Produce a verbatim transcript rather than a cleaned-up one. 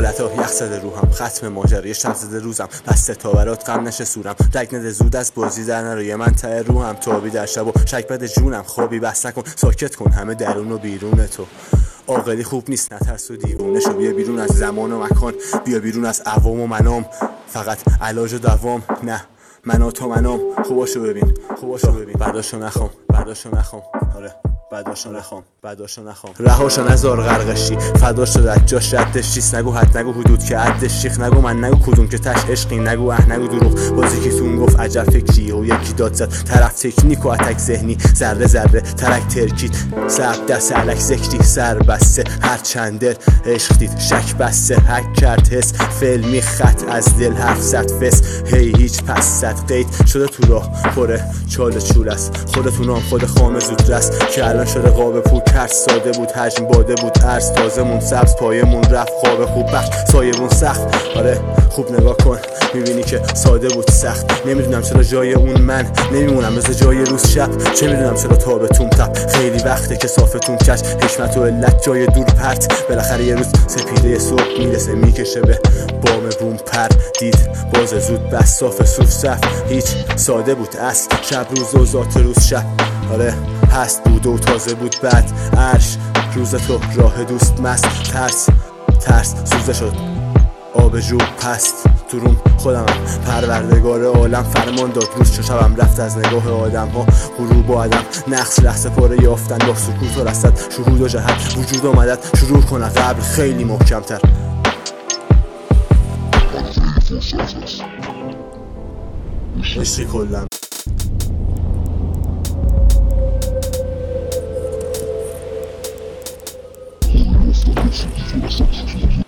حالتا یخ زده روحم، ختم ماجرا یه شب زده روزم، پس تا برات غم نشه سورم، رگ نده زود از بازی در نرو، یه من ته روحم تابی در شب و شک بده جونم، خوابی بس نکن ساکت کن همه درون و بیرون تو. عاقلی خوب نیست نترس و دیوونه شو، بیا بیرون از زمان و مکان، بیا بیرون از عوام و منام، فقط علاج و دوام نه منا تو منام. خوباشو ببین خوباشو ببین بعداشو نخوام بعداشو نخوام آره بعداشو نخوام بعداشو نخوام رهاشو نزار غرقشی فدا شد از جاش ردش چیست، نگو حد نگو حدود که عدش شیخ، نگو من نگو کدوم که تش عشقی، نگو اه نگو دروغ بازی که تون گفت عجب فکری و یکی داد زد طرف تکنیک و اتک ذهنی ذره ذره ترک ترکید سب دست علک ذکری سر بسته هر چند دل عشق دید شک بسته حک کرد حس فیلمی خط از دل حرف زد فس هی هیچ پس زد قید شده تو راه پره چال چول است خودتون هم خود خامه زود رس که الان شده قاب پول ترس ساده بود حجم باده بود ارز تازه مون سبز پایمون رفت خواب خوب بخش سایمون سخت آره خوب نگاه کن میبینی که ساده بود سخت نمیدونم چرا جای اون من نمیمونم مثل جای روز شب چه میدونم چرا تابتون تب خیلی وقته که صافتون کش حکمت و علت جای دور پرت بالاخره یه روز سپیده صبح میرسه میکشه به بام بوم پر دید باز زود بس صاف صوف صف هیچ ساده بود اصل شب روز و ذات روز شب آره هست بود و تازه بود بعد عرش روز تو راه دوست مست ترس ترس سوزه شد آب جو پست تو روم خودمم پروردگار عالم فرمان داد روز چو شبم رفت از نگاه آدم ها غروب و عدم نقص لحظه پاره یافتن با سکوت و رصد شهود و جهت وجود و مدد شروع کنه قبل خیلی محکمتر عشقی کلم Thank you.